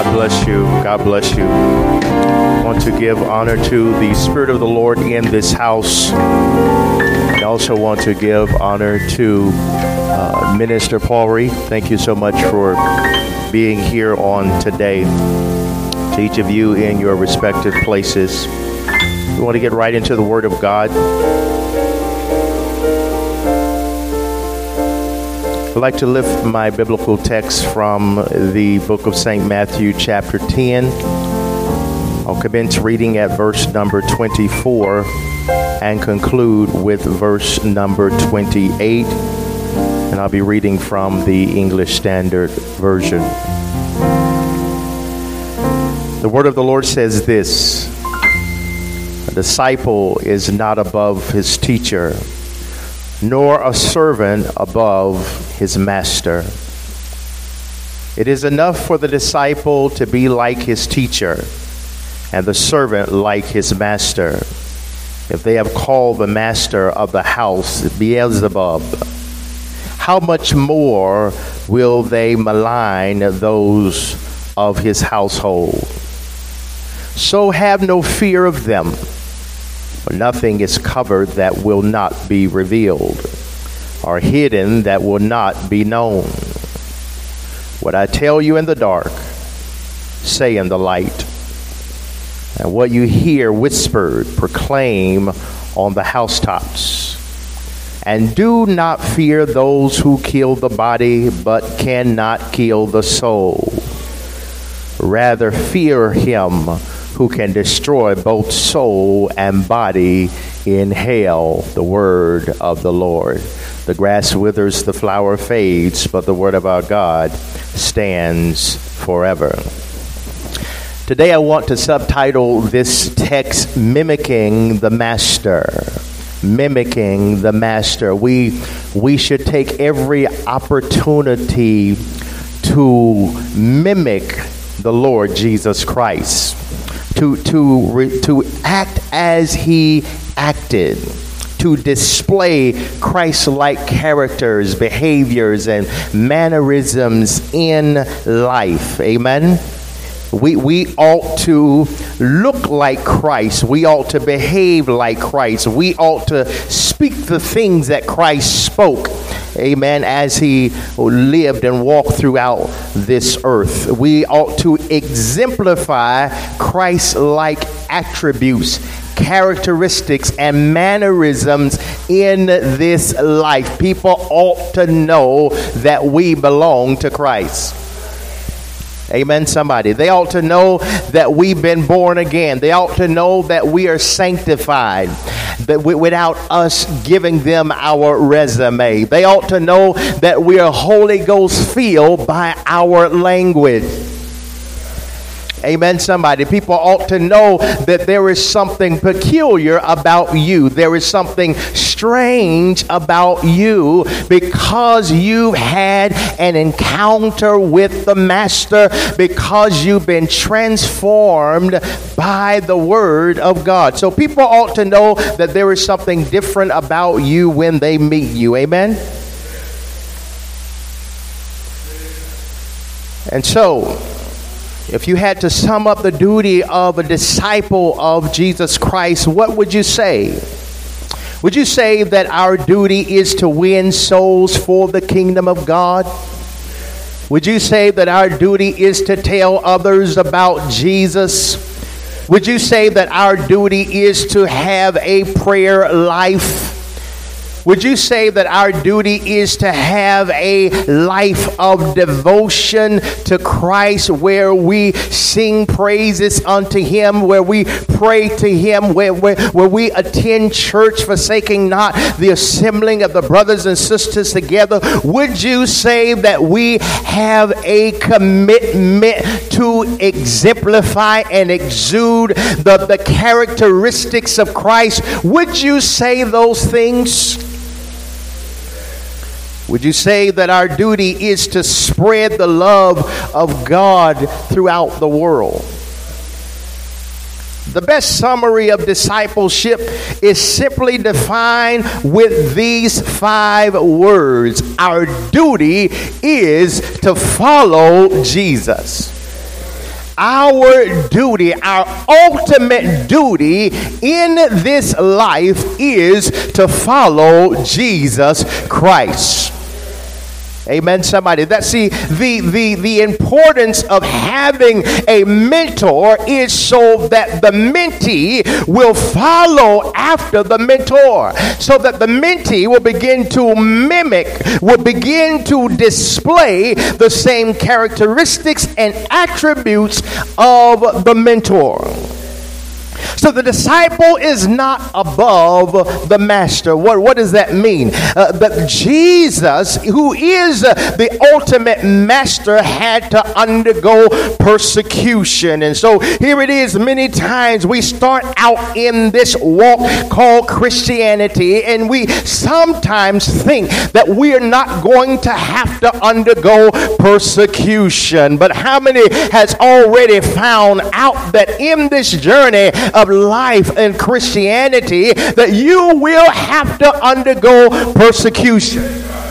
God bless you. God bless you. I want to give honor to the Spirit of the Lord in this house. I also want to give honor to Minister Paul Ree. Thank you so much for being here on today. To each of you in your respective places. We want to get right into the Word of God. I'd like to lift my biblical text from the book of St. Matthew, chapter 10. I'll commence reading at verse number 24 and conclude with verse number 28. And I'll be reading from the English Standard Version. The word of the Lord says this: a disciple is not above his teacher, nor a servant above his master. It is enough for the disciple to be like his teacher, and the servant like his master. If they have called the master of the house Beelzebub, how much more will they malign those of his household? So have no fear of them, for nothing is covered that will not be revealed, or hidden that will not be known. What I tell you in the dark, say in the light. And what you hear whispered, proclaim on the housetops. And do not fear those who kill the body, but cannot kill the soul. Rather fear him who can destroy both soul and body in hell. The word of the Lord. The grass withers, the flower fades, but the word of our God stands forever. Today I want to subtitle this text, Mimicking the Master. Mimicking the Master. We should take every opportunity to mimic the Lord Jesus Christ. To act as he acted, to display Christ-like characters, behaviors, and mannerisms in life. Amen. We ought to look like Christ. We ought to behave like Christ. We ought to speak the things that Christ spoke. Amen. As he lived and walked throughout this earth. We ought to exemplify Christ-like attributes, characteristics, and mannerisms in this life. People ought to know that we belong to Christ. Amen, somebody. They ought to know that we've been born again. They ought to know that we are sanctified, that without us giving them our resume. They ought to know that we are Holy Ghost filled by our language. Amen, somebody. People ought to know that there is something peculiar about you. There is something strange about you because you had an encounter with the Master, because you've been transformed by the Word of God. So people ought to know that there is something different about you when they meet you. Amen? And so, if you had to sum up the duty of a disciple of Jesus Christ, what would you say? Would you say that our duty is to win souls for the kingdom of God? Would you say that our duty is to tell others about Jesus? Would you say that our duty is to have a prayer life? Would you say that our duty is to have a life of devotion to Christ, where we sing praises unto him, where we pray to him, where we attend church, forsaking not the assembling of the brothers and sisters together? Would you say that we have a commitment to exemplify and exude the characteristics of Christ? Would you say those things? Would you say that our duty is to spread the love of God throughout the world? The best summary of discipleship is simply defined with these 5 words. Our duty is to follow Jesus. our duty, our ultimate duty in this life is to follow Jesus Christ. Amen, somebody. The importance of having a mentor is so that the mentee will follow after the mentor, so that the mentee will begin to mimic, will begin to display the same characteristics and attributes of the mentor. So the disciple is not above the master. What does that mean? That Jesus, who is the ultimate master, had to undergo persecution. And so here it is, many times we start out in this walk called Christianity, and we sometimes think that we are not going to have to undergo persecution. But how many has already found out that in this journey of life and Christianity that you will have to undergo persecution?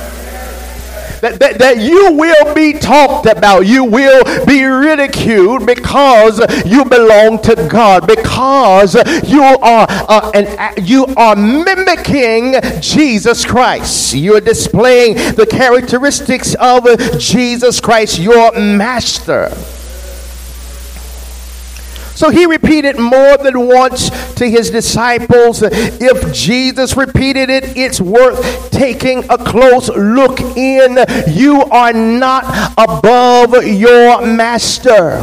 That you will be talked about, you will be ridiculed because you belong to God, because you are mimicking Jesus Christ. You are displaying the characteristics of Jesus Christ, your master. So he repeated more than once to his disciples. If Jesus repeated it, it's worth taking a close look in. You are not above your master.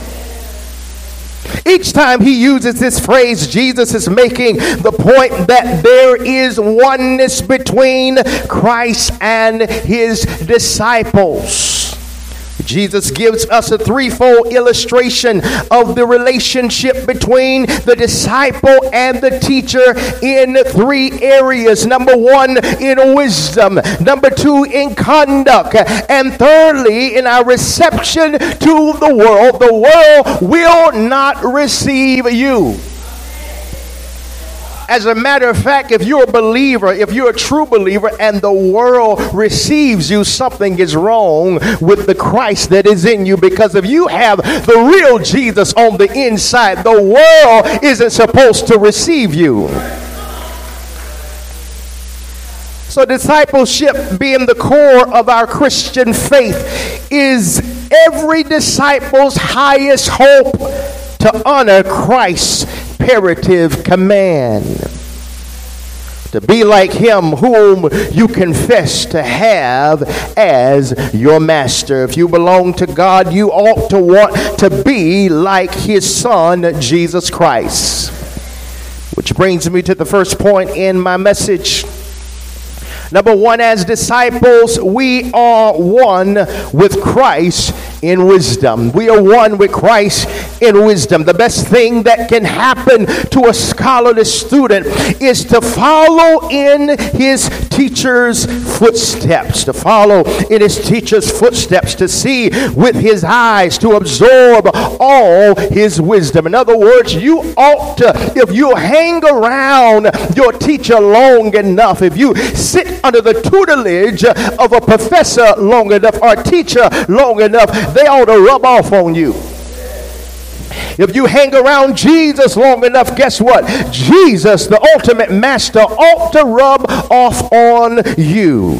Each time he uses this phrase, Jesus is making the point that there is oneness between Christ and his disciples. Jesus gives us a threefold illustration of the relationship between the disciple and the teacher in three areas. Number one, in wisdom. Number two, in conduct. And thirdly, in our reception to the world. The world will not receive you. As a matter of fact, if you're a believer, if you're a true believer and the world receives you, something is wrong with the Christ that is in you. Because if you have the real Jesus on the inside, the world isn't supposed to receive you. So discipleship, being the core of our Christian faith, is every disciple's highest hope to honor Christ's imperative command. To be like him whom you confess to have as your master. If you belong to God, you ought to want to be like his son, Jesus Christ. Which brings me to the first point in my message. Number one, as disciples, we are one with Christ in wisdom. We are one with Christ in wisdom. The best thing that can happen to a scholarly student is to follow in his teacher's footsteps. To follow in his teacher's footsteps, to see with his eyes, to absorb all his wisdom. In other words, you ought to, if you hang around your teacher long enough, if you sit under the tutelage of a professor long enough or teacher long enough, they ought to rub off on you. If you hang around Jesus long enough, guess what? Jesus, the ultimate master, ought to rub off on you.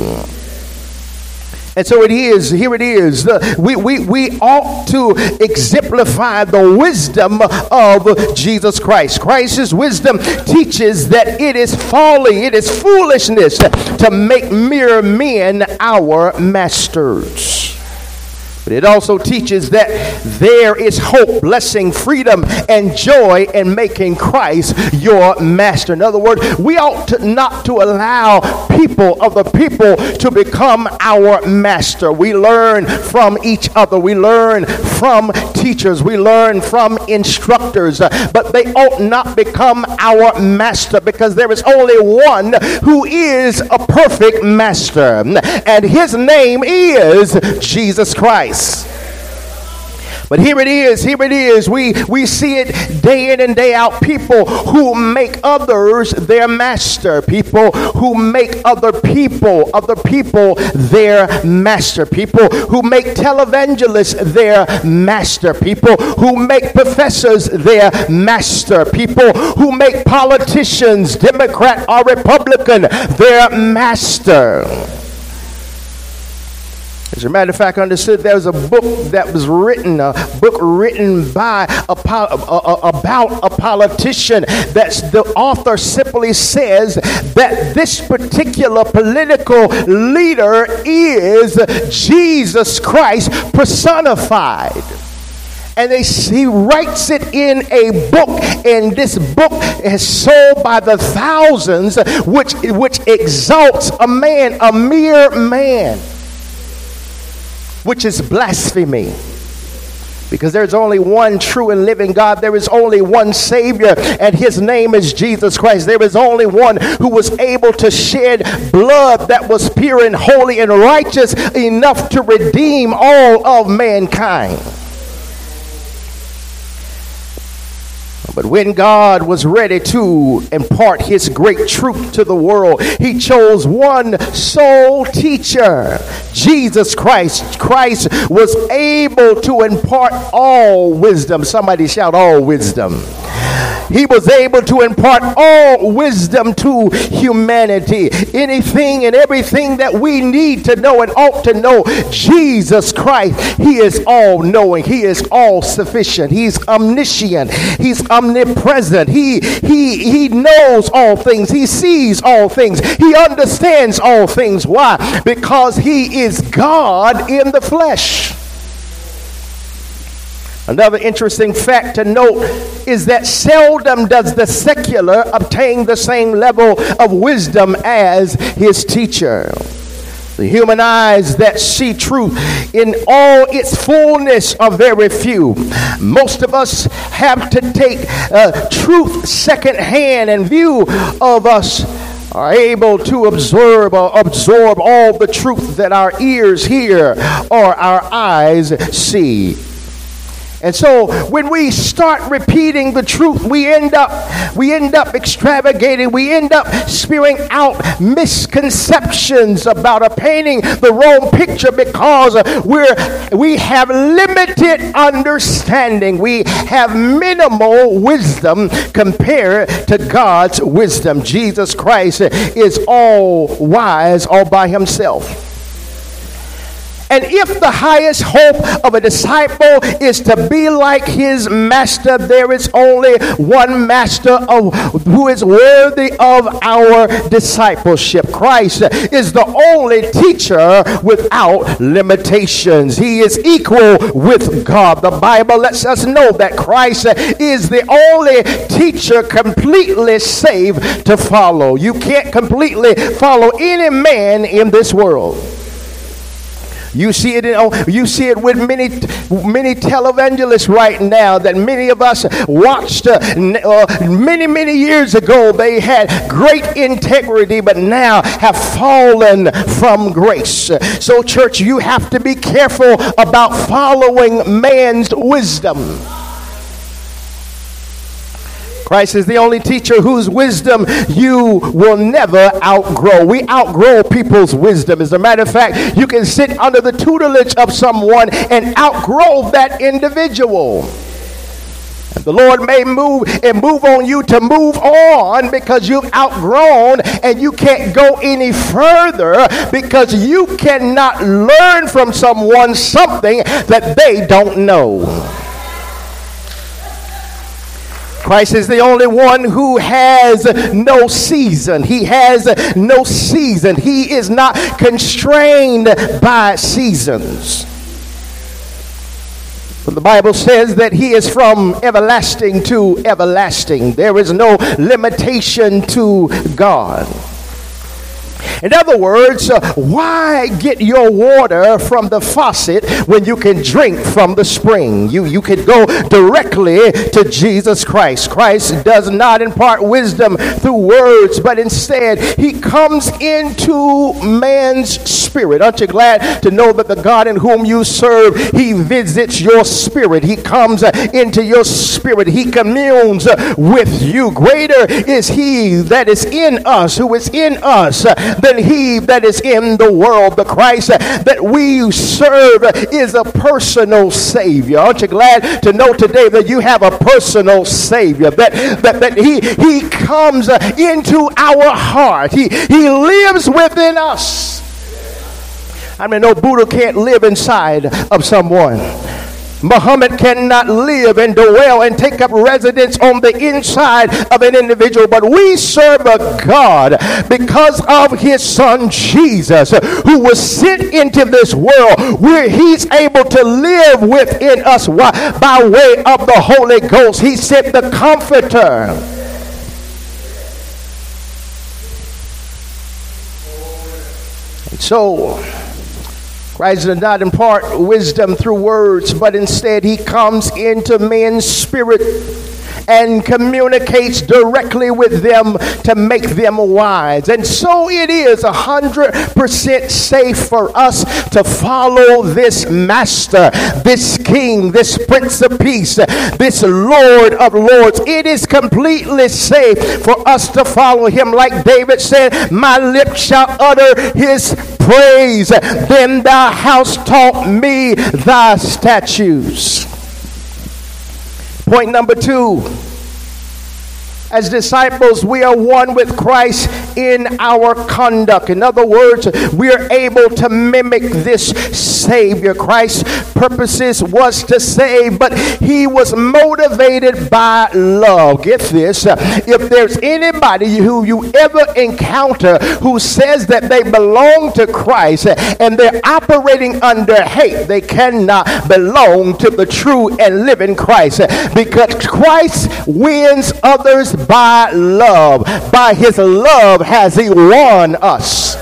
And so it is, here it is. We ought to exemplify the wisdom of Jesus Christ. Christ's wisdom teaches that it is folly, it is foolishness to make mere men our masters. But it also teaches that there is hope, blessing, freedom, and joy in making Christ your master. In other words, we ought to not to allow other people to become our master. We learn from each other. We learn from teachers. We learn from instructors. But they ought not become our master, because there is only one who is a perfect master. And his name is Jesus Christ. But here it is. We see it day in and day out. People who make others their master. People who make other people their master. People who make televangelists their master. People who make professors their master. People who make politicians, Democrat or Republican, their master. As a matter of fact, I understood there was a book that was written, by about a politician. That's the author simply says that this particular political leader is Jesus Christ personified. And he writes it in a book, and this book is sold by the thousands, which exalts a man, a mere man, which is blasphemy. Because there's only one true and living God. There is only one Savior, and his name is Jesus Christ. There is only one who was able to shed blood that was pure and holy and righteous enough to redeem all of mankind. But when God was ready to impart his great truth to the world, he chose one sole teacher, Jesus Christ. Christ was able to impart all wisdom. Somebody shout, all wisdom. He was able to impart all wisdom to humanity. Anything and everything that we need to know and ought to know, Jesus Christ, he is all-knowing. He is all-sufficient. He's omniscient. He's omnipresent. He knows all things. He sees all things. He understands all things. Why? Because he is God in the flesh. Another interesting fact to note is that seldom does the secular obtain the same level of wisdom as his teacher. The human eyes that see truth in all its fullness are very few. Most of us have to take truth secondhand, and few of us are able to absorb all the truth that our ears hear or our eyes see. And so when we start repeating the truth, we end up extravagating. We end up spewing out misconceptions about painting the wrong picture because we have limited understanding. We have minimal wisdom compared to God's wisdom. Jesus Christ is all wise all by himself. And if the highest hope of a disciple is to be like his master, there is only one master who is worthy of our discipleship. Christ is the only teacher without limitations. He is equal with God. The Bible lets us know that Christ is the only teacher completely safe to follow. You can't completely follow any man in this world. You see it with many televangelists right now that many of us watched many years ago. They had great integrity, but now have fallen from grace. So, church, you have to be careful about following man's wisdom. Christ is the only teacher whose wisdom you will never outgrow. We outgrow people's wisdom. As a matter of fact, you can sit under the tutelage of someone and outgrow that individual. The Lord may move on you to move on because you've outgrown, and you can't go any further because you cannot learn from someone something that they don't know. Christ is the only one who has no season. He has no season. He is not constrained by seasons. But the Bible says that he is from everlasting to everlasting. There is no limitation to God. In other words, why get your water from the faucet when you can drink from the spring? You can go directly to Jesus Christ. Christ does not impart wisdom through words, but instead he comes into man's spirit. Aren't you glad to know that the God in whom you serve, he visits your spirit. He comes into your spirit. He communes with you. Greater is he that is in us, who is in us, than he that is in the world. The Christ that we serve is a personal Savior. Aren't you glad to know today that you have a personal Savior, that he comes into our heart. He lives within us. I mean, no Buddha can't live inside of someone. Muhammad cannot live and dwell and take up residence on the inside of an individual, but we serve a God because of his son Jesus, who was sent into this world where he's able to live within us by way of the Holy Ghost. He sent the Comforter. And so Christ does not impart wisdom through words, but instead he comes into men's spirit and communicates directly with them to make them wise. And so it is 100% safe for us to follow this master, this king, this prince of peace, this Lord of lords. It is completely safe for us to follow him. Like David said, my lips shall utter his praise. Then thou hast taught me thy statutes. Point number 2. As disciples, we are one with Christ in our conduct. In other words, we are able to mimic this Savior. Christ's purposes was to save, but he was motivated by love. Get this. If there's anybody who you ever encounter who says that they belong to Christ and they're operating under hate, they cannot belong to the true and living Christ, because Christ wins others by love. By his love has he won us.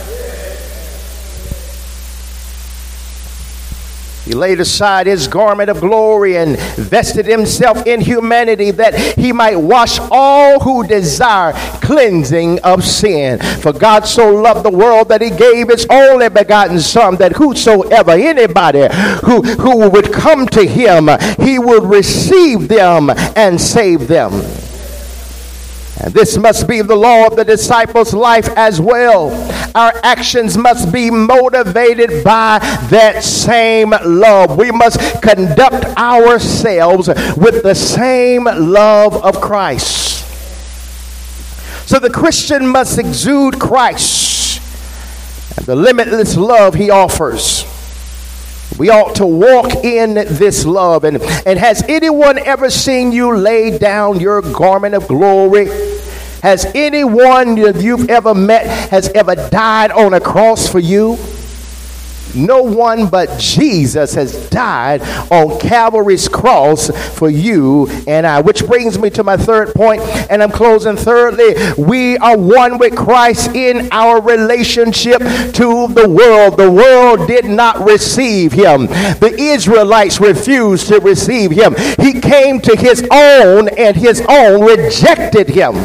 He laid aside his garment of glory and vested himself in humanity, that he might wash all who desire cleansing of sin. For God so loved the world that he gave his only begotten Son, that whosoever, anybody who would come to him, he would receive them and save them. And this must be the law of the disciples' life as well. Our actions must be motivated by that same love. We must conduct ourselves with the same love of Christ. So the Christian must exude Christ and the limitless love he offers. We ought to walk in this love. And has anyone ever seen you lay down your garment of glory? Has anyone you've ever met has ever died on a cross for you? No one but Jesus has died on Calvary's cross for you and I. Which brings me to my third point, and I'm closing. Thirdly, we are one with Christ in our relationship to the world. The world did not receive him. The Israelites refused to receive him. He came to his own, and his own rejected him.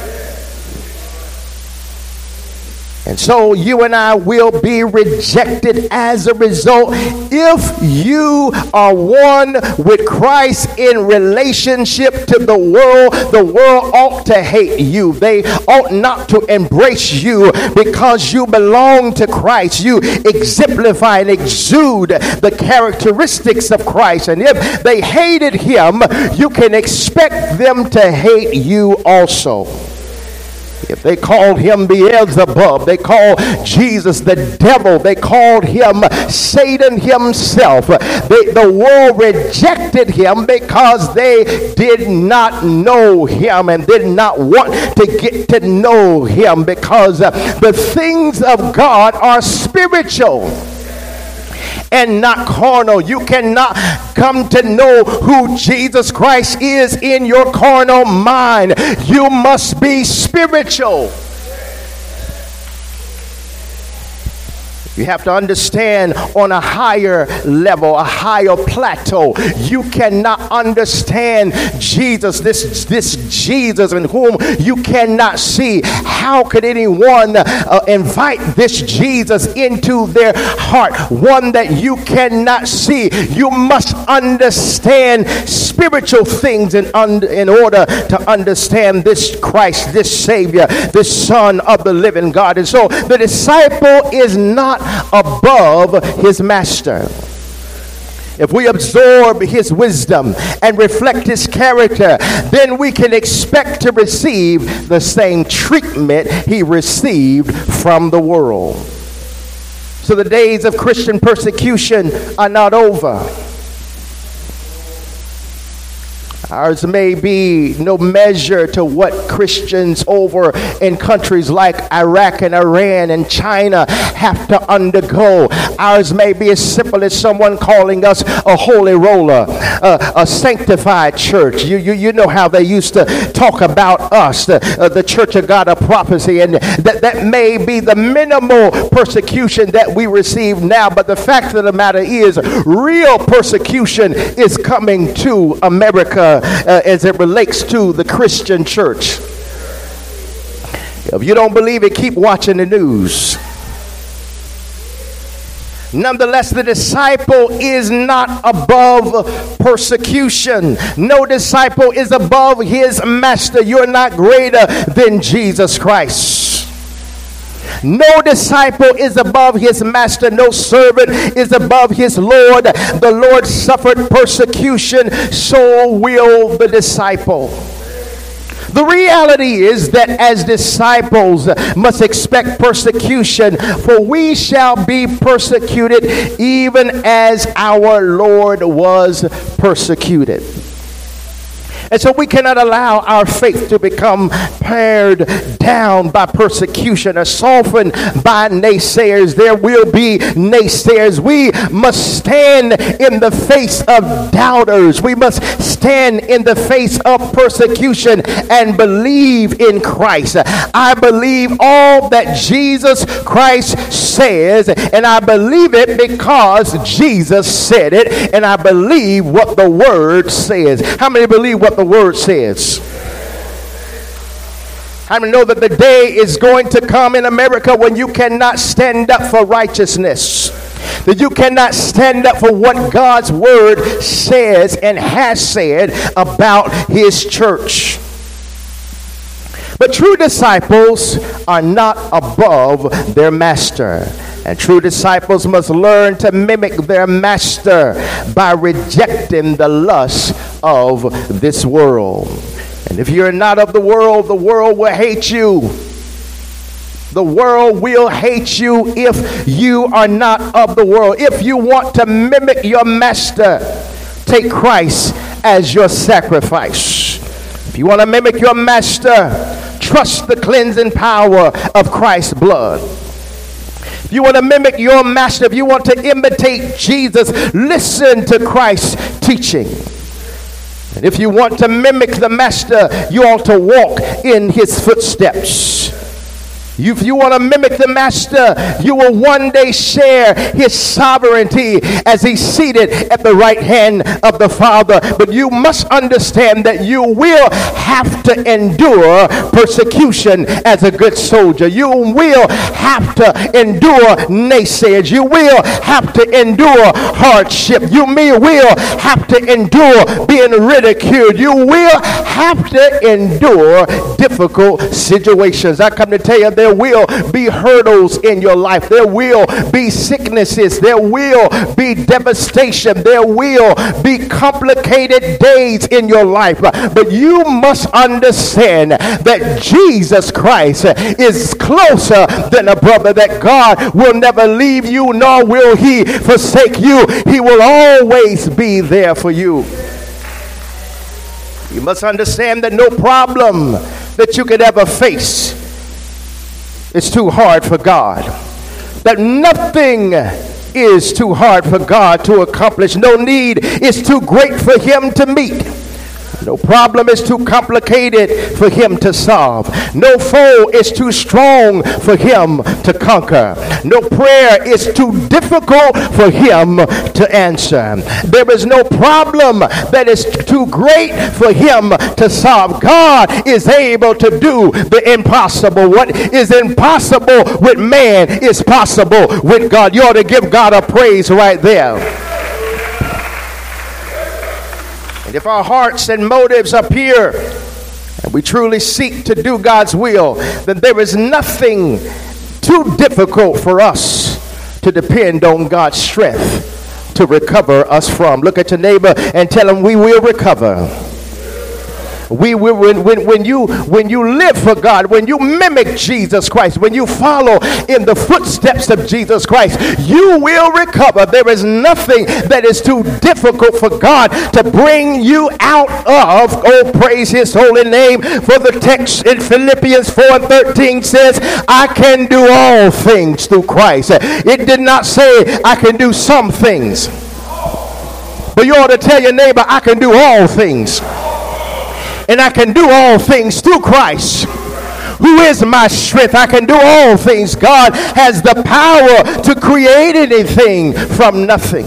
And so you and I will be rejected as a result. If you are one with Christ in relationship to the world ought to hate you. They ought not to embrace you because you belong to Christ. You exemplify and exude the characteristics of Christ. And if they hated him, you can expect them to hate you also. If they called him Beelzebub, they called Jesus the devil, they called him Satan himself. The world rejected him because they did not know him and did not want to get to know him, because the things of God are spiritual and not carnal. You cannot come to know who Jesus Christ is in your carnal mind. You must be spiritual. You have to understand on a higher level, a higher plateau. You cannot understand Jesus, this Jesus in whom you cannot see. How could anyone invite this Jesus into their heart? One that you cannot see. You must understand spiritual things in order to understand this Christ, this Savior, this Son of the living God. And so the disciple is not above his master. If we absorb his wisdom and reflect his character, then we can expect to receive the same treatment he received from the world. So the days of Christian persecution are not over. Ours may be no measure to what Christians over in countries like Iraq and Iran and China have to undergo. Ours may be as simple as someone calling us a holy roller, a sanctified church. You know how they used to talk about us, the Church of God of Prophecy, and that may be the minimal persecution that we receive now. But the fact of the matter is, real persecution is coming to America as it relates to the Christian church. If you don't believe it, keep watching the news. Nonetheless, the disciple is not above persecution. No disciple is above his master. You're not greater than Jesus Christ. No disciple is above his master. No servant is above his Lord. The Lord suffered persecution, so will the disciple. The reality is that as disciples must expect persecution, for we shall be persecuted even as our Lord was persecuted. And so we cannot allow our faith to become pared down by persecution or softened by naysayers. There will be naysayers. We must stand in the face of doubters. We must stand in the face of persecution and believe in Christ. I believe all that Jesus Christ says, and I believe it because Jesus said it, and I believe what the Word says. How many believe what the Word says? How many know that the day is going to come in America when you cannot stand up for righteousness? That you cannot stand up for what God's Word says and has said about His church. But true disciples are not above their master. And true disciples must learn to mimic their master by rejecting the lust of this world. And if you're not of the world will hate you. The world will hate you if you are not of the world. If you want to mimic your master, take Christ as your sacrifice. If you want to mimic your master, trust the cleansing power of Christ's blood. If you want to mimic your master, if you want to imitate Jesus, listen to Christ's teaching. And if you want to mimic the master, you ought to walk in his footsteps. If you want to mimic the master, you will one day share his sovereignty as he's seated at the right hand of the Father. But you must understand that you will have to endure persecution as a good soldier. You will have to endure naysayers. You will have to endure hardship. You will have to endure being ridiculed. You will have to endure difficult situations. I come to tell you, there will be hurdles in your life. There will be sicknesses. There will be devastation. There will be complicated days in your life. But you must understand that Jesus Christ is closer than a brother, that God will never leave you, nor will he forsake you. He will always be there for you. You must understand that no problem that you could ever face is too hard for God. That nothing is too hard for God to accomplish. No need is too great for him to meet. No problem is too complicated for him to solve. No foe is too strong for him to conquer. No prayer is too difficult for him to answer. There is no problem that is too great for him to solve. God is able to do the impossible. What is impossible with man is possible with God. You ought to give God a praise right there. And if our hearts and motives are pure, and we truly seek to do God's will, then there is nothing too difficult for us to depend on God's strength to recover us from. Look at your neighbor and tell him we will recover. When you live for God, when you mimic Jesus Christ, when you follow in the footsteps of Jesus Christ, you will recover. There is nothing that is too difficult for God to bring you out of. Oh, praise his holy name. For the text in Philippians 4:13 says, I can do all things through Christ. It did not say I can do some things. But you ought to tell your neighbor, I can do all things. And I can do all things through Christ, who is my strength. I can do all things. God has the power to create anything from nothing.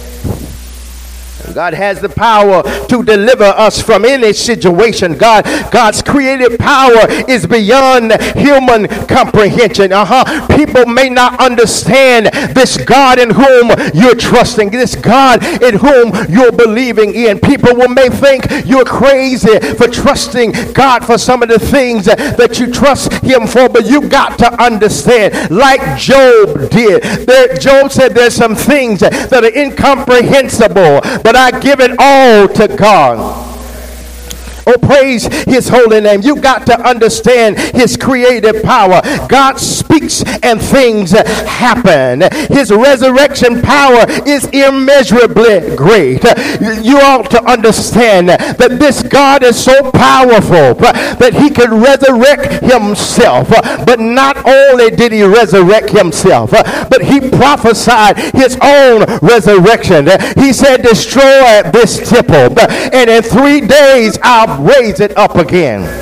God has the power to deliver us from any situation. God's creative power is beyond human comprehension. People may not understand this God in whom you're trusting, this God in whom you're believing in. People may think you're crazy for trusting God for some of the things that you trust him for, but you got to understand, like Job did. Job said there's some things that are incomprehensible, but I give it all to God. Oh, praise his holy name. You got to understand his creative power. God speaks and things happen. His resurrection power is immeasurably great. You ought to understand that this God is so powerful that he can resurrect himself. But not only did he resurrect himself, but he prophesied his own resurrection. He said, destroy this temple, and in 3 days I'll raise it up again.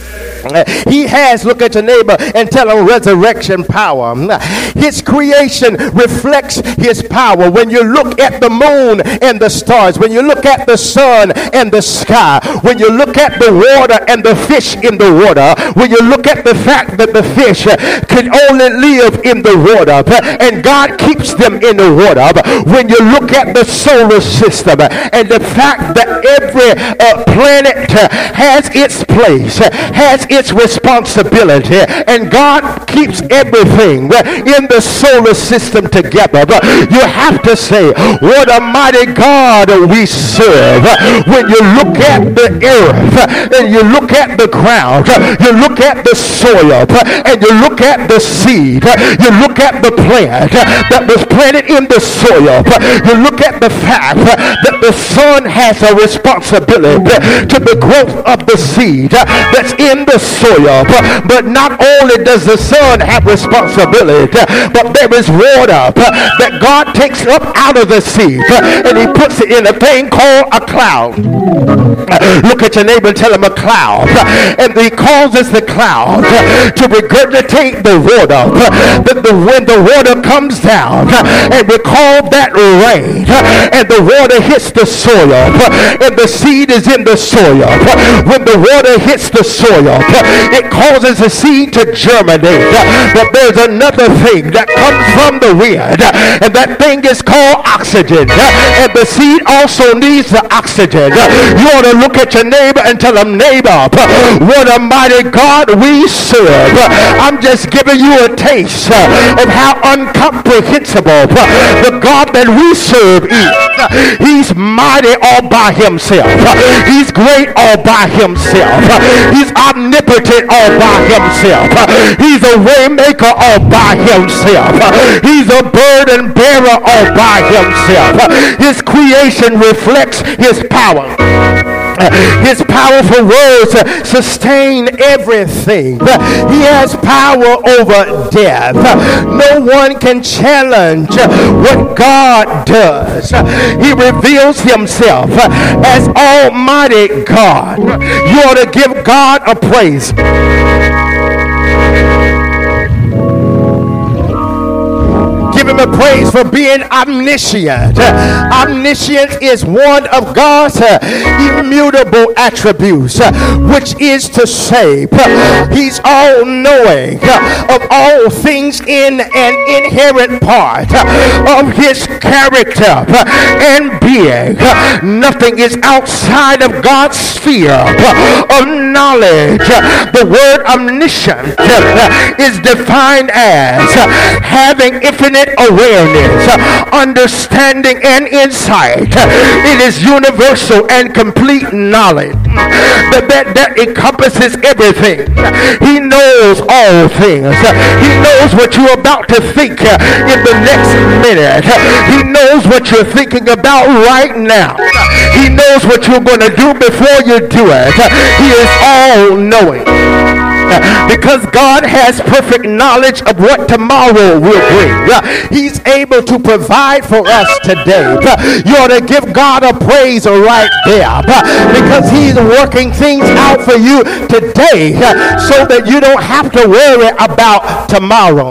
He has, look at your neighbor and tell him, resurrection power. His creation reflects his power. When you look at the moon and the stars, when you look at the sun and the sky, when you look at the water and the fish in the water, when you look at the fact that the fish can only live in the water and God keeps them in the water, when you look at the solar system and the fact that every planet has its place, has its responsibility, and God keeps everything in the solar system together, you have to say, what a mighty God we serve. When you look at the earth and you look at the ground, you look at the soil and you look at the seed, you look at the plant that was planted in the soil, you look at the fact that the sun has a responsibility to the growth of the seed that's in the soil. But not only does the sun have responsibility, but there is water that God takes up out of the seed and he puts it in a thing called a cloud. Look at your neighbor and tell him a cloud. And he causes the cloud to regurgitate the water. When the water comes down, and we call that rain, and the water hits the soil, and the seed is in the soil. When the water hits the soil, it causes the seed to germinate. But there's another thing that comes from the wind, and that thing is called oxygen. And the seed also needs the oxygen. You ought to look at your neighbor and tell him, neighbor, what a mighty God we serve. I'm just giving you a taste of how incomprehensible the God that we serve is. He's mighty all by himself. He's great all by himself. He's omnipotent all by himself. He's a way maker all by himself. He's a burden bearer all by himself. His creation reflects his power. His powerful words sustain everything. He has power over death. No one can challenge what God does. He reveals himself as Almighty God. You ought to give God a praise. Give him a praise for being omniscient. Omniscience is one of God's immutable attributes, which is to say, he's all-knowing of all things in an inherent part of his character and being. Nothing is outside of God's sphere of knowledge. The word omniscient is defined as having infinite awareness, understanding, and insight. It is universal and complete knowledge that encompasses everything. He knows all things. He knows what you're about to think in the next minute. He knows what you're thinking about right now. He knows what you're going to do before you do it. He is all knowing. Because God has perfect knowledge of what tomorrow will bring. He's able to provide for us today. You ought to give God a praise right there, because he's working things out for you today so that you don't have to worry about tomorrow.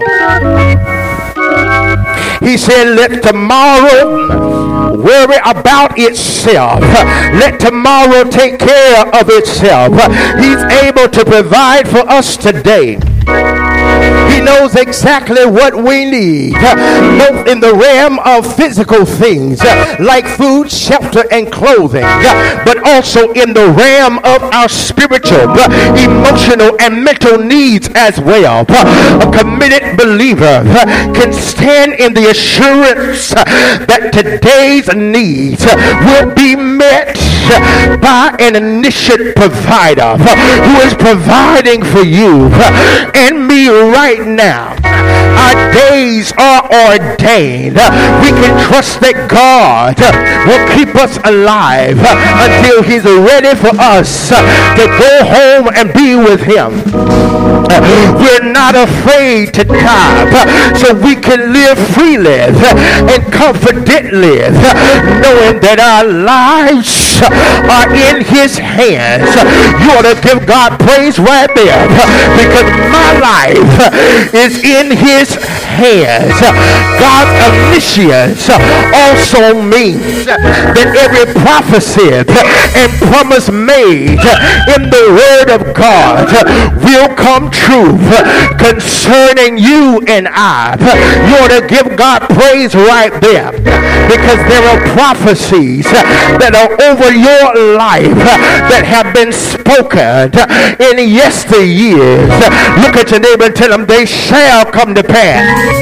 He said, let tomorrow worry about itself. Let tomorrow take care of itself. He's able to provide for us today. He knows exactly what we need, both in the realm of physical things like food, shelter, and clothing, but also in the realm of our spiritual, emotional, and mental needs as well. A committed believer can stand in the assurance that today's needs will be met by an omniscient provider who is providing for you and me right now. Our days are ordained. We can trust that God will keep us alive until he's ready for us to go home and be with him. We're not afraid to die, so we can live freely and confidently, knowing that our lives are in his hands. You ought to give God praise right there, because my life is in his hands. God's omniscience also means that every prophecy and promise made in the word of God will come true concerning you and I. You ought to give God praise right there, because there are prophecies that are over your life that have been spoken in yesteryears. Look at your neighbor and tell them they shall come to pass.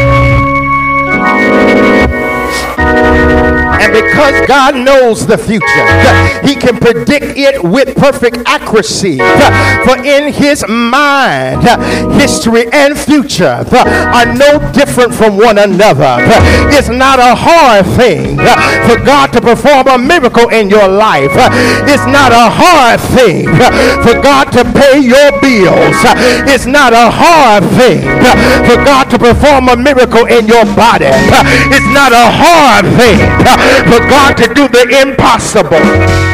And because God knows the future, he can predict it with perfect accuracy. For in his mind, history and future are no different from one another. It's not a hard thing for God to perform a miracle in your life. It's not a hard thing for God to pay your bills. It's not a hard thing for God to perform a miracle in your body. It's not a hard thing for God to do the impossible.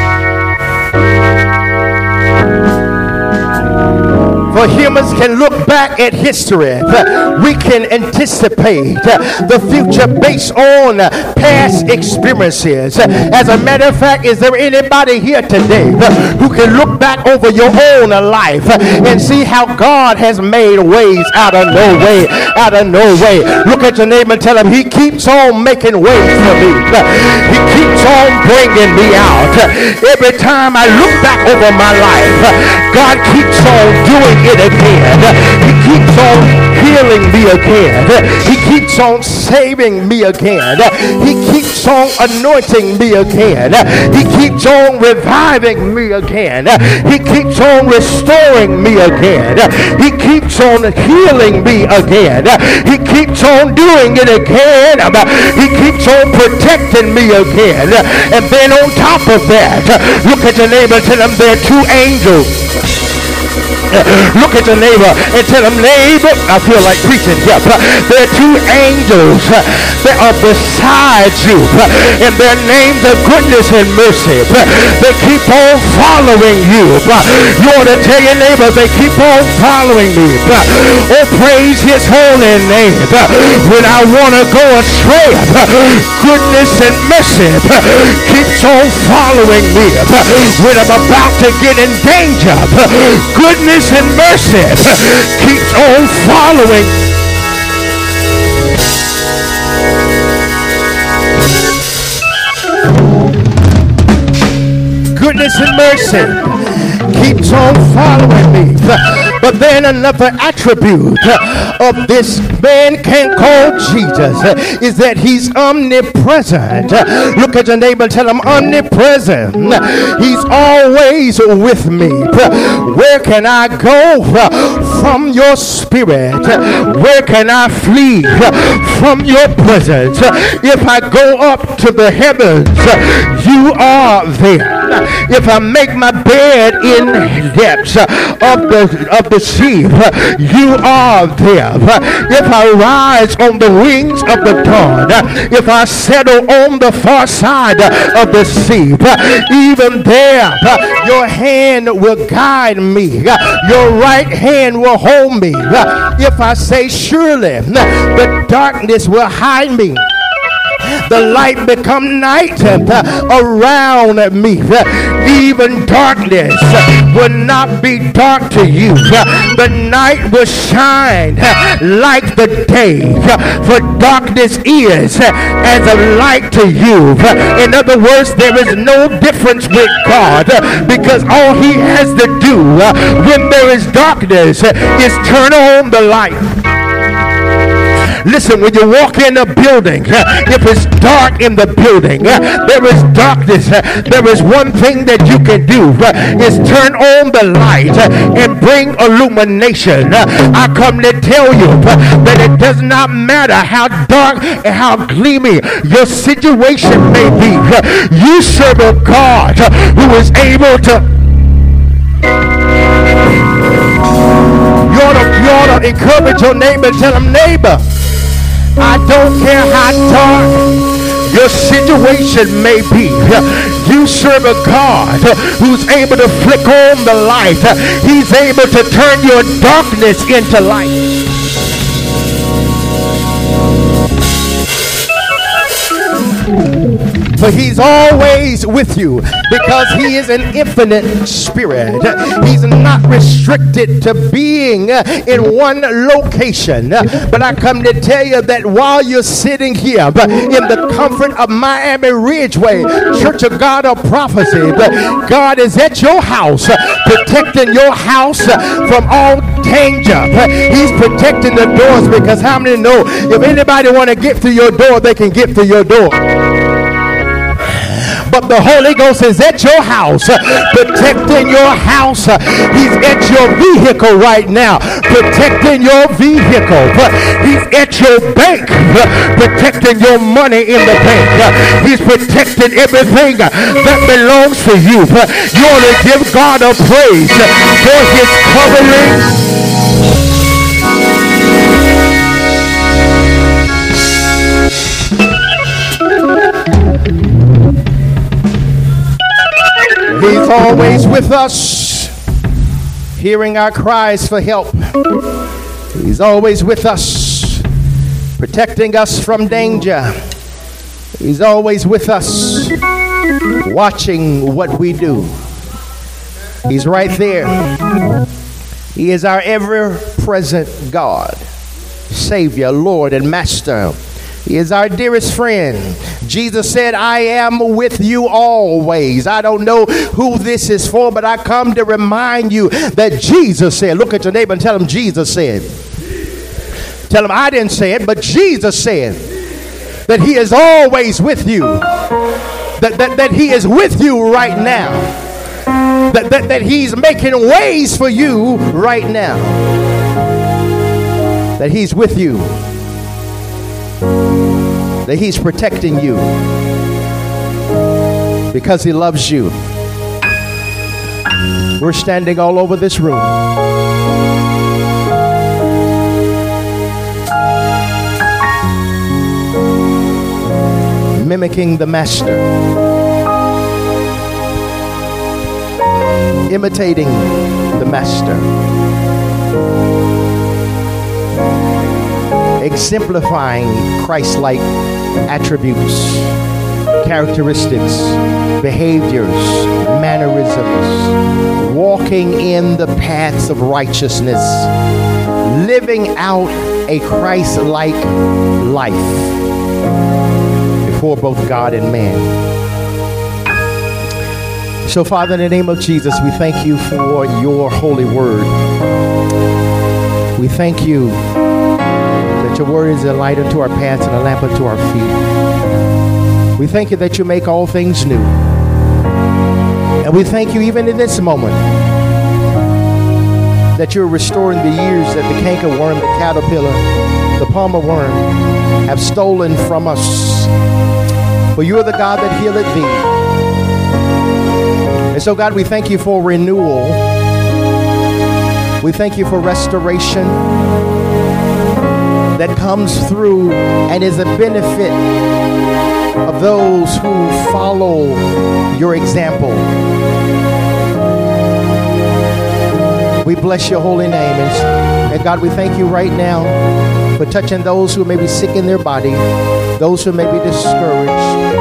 For humans can look back at history. We can anticipate the future based on past experiences. As a matter of fact, is there anybody here today who can look back over your own life and see how God has made ways out of no way, out of no way? Look at your neighbor and tell him, he keeps on making ways for me. He keeps on bringing me out. Every time I look back over my life, God keeps on doing it again. He keeps on healing me again. He keeps on saving me again. He keeps on anointing me again. He keeps on reviving me again. He keeps on restoring me again. He keeps on healing me again. He keeps on doing it again. He keeps on protecting me again. And then on top of that, look at your neighbor and tell them there are two angels. Look at your neighbor and tell them, neighbor, I feel like preaching here. There are two angels that are beside you, and their names are goodness and mercy. They keep on following you. You want to tell your neighbor, they keep on following me. Oh, praise his holy name. When I want to go astray, goodness and mercy keeps on following me. When I'm about to get in danger, goodness and mercy keeps on following. Goodness and mercy keeps on following me. But then another attribute of this man can call Jesus is that he's omnipresent. Look at your neighbor and tell him, omnipresent. He's always with me. Where can I go from your spirit? Where can I flee from your presence? If I go up to the heavens, you are there. If I make my bed in depths of the sea, you are there. If I rise on the wings of the dawn, if I settle on the far side of the sea, even there your hand will guide me, your right hand will hold me. If I say surely the darkness will hide me, the light become night around me. Even darkness will not be dark to you. The night will shine like the day. For darkness is as a light to you. In other words, there is no difference with God, because all he has to do when there is darkness is turn on the light. Listen, when you walk in a building, if it's dark in the building, there is darkness. There is one thing that you can do is turn on the light and bring illumination. I come to tell you that it does not matter how dark and how gleamy your situation may be. You serve a God who is able to. You ought to encourage your neighbor and tell him, neighbor, I don't care how dark your situation may be. You serve a God who's able to flick on the light. He's able to turn your darkness into light. For he's always with you, because he is an infinite spirit. He's not restricted to being in one location. But I come to tell you that while you're sitting here in the comfort of Miami Ridgeway Church of God of Prophecy, God is at your house, protecting your house from all danger. He's protecting the doors, because how many know if anybody want to get through your door, they can get through your door? But the Holy Ghost is at your house, protecting your house. He's at your vehicle right now, protecting your vehicle. He's at your bank, protecting your money in the bank. He's protecting everything that belongs to you. You ought to give God a praise for his covering. He's always with us, hearing our cries for help. He's always with us, protecting us from danger. He's always with us, watching what we do. He's right there. He is our ever-present God, Savior, Lord, and Master. He is our dearest friend. Jesus said, I am with you always. I don't know who this is for, but I come to remind you that Jesus said, look at your neighbor and tell him Jesus said. Tell him I didn't say it, but Jesus said that he is always with you. That he is with you right now. That he's making ways for you right now. That he's with you. That he's protecting you because he loves you. We're standing all over this room. Mimicking the master. Imitating the master. Exemplifying Christ-like attributes, characteristics, behaviors, mannerisms, walking in the paths of righteousness, living out a Christ-like life before both God and man. So, Father, in the name of Jesus, we thank you for your holy word. We thank you that your word is a light unto our paths and a lamp unto our feet. We thank you that you make all things new. And we thank you even in this moment that you're restoring the years that the cankerworm, the caterpillar, the palmer worm have stolen from us. For you are the God that healeth thee. And so, God, we thank you for renewal. We thank you for restoration that comes through and is a benefit of those who follow your example. We bless your holy name. And God, we thank you right now for touching those who may be sick in their body, those who may be discouraged,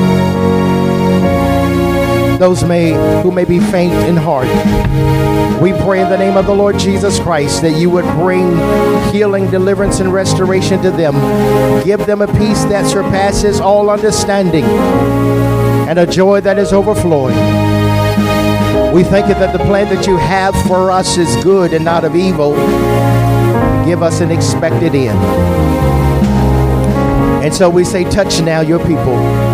those who may be faint in heart. We pray in the name of the Lord Jesus Christ that you would bring healing, deliverance, and restoration to them. Give them a peace that surpasses all understanding and a joy that is overflowing. We thank you that the plan that you have for us is good and not of evil. Give us an expected end. And so we say, touch now your people.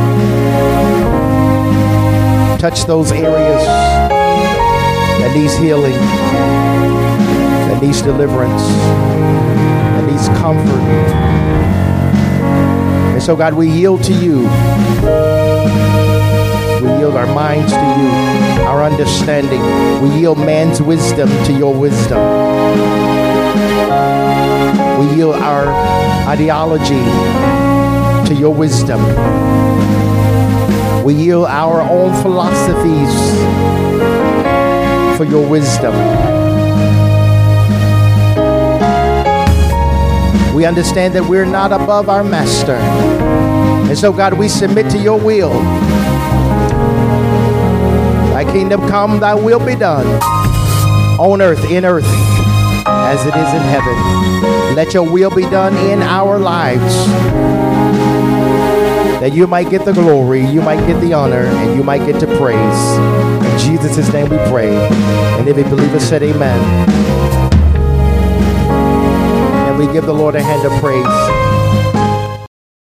Touch those areas that needs healing, that needs deliverance, that needs comfort. And so, God, we yield to you. We yield our minds to you, our understanding. We yield man's wisdom to your wisdom. We yield our ideology to your wisdom. We yield our own philosophies for your wisdom. We understand that we're not above our master. And so, God, we submit to your will. Thy kingdom come, thy will be done on earth, in earth, as it is in heaven. Let your will be done in our lives, that you might get the glory, you might get the honor, and you might get to praise. In Jesus' name we pray. And every believer said amen. And we give the Lord a hand of praise.